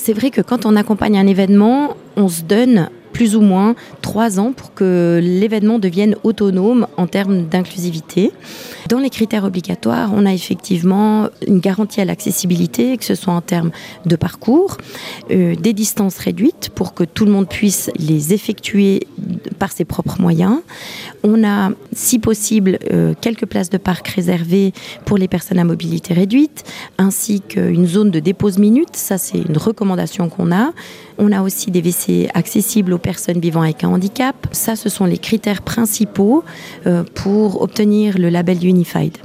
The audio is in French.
C'est vrai que quand on accompagne un événement, on se donne plus ou moins 3 ans pour que l'événement devienne autonome en termes d'inclusivité. Dans les critères obligatoires, on a effectivement une garantie à l'accessibilité, que ce soit en termes de parcours, des distances réduites pour que tout le monde puisse les effectuer par ses propres moyens. On a, si possible, quelques places de parc réservées pour les personnes à mobilité réduite, ainsi qu'une zone de dépose minute. Ça, c'est une recommandation qu'on a. On a aussi des WC accessibles aux personnes vivant avec un handicap. Ça, ce sont les critères principaux pour obtenir le label Unified.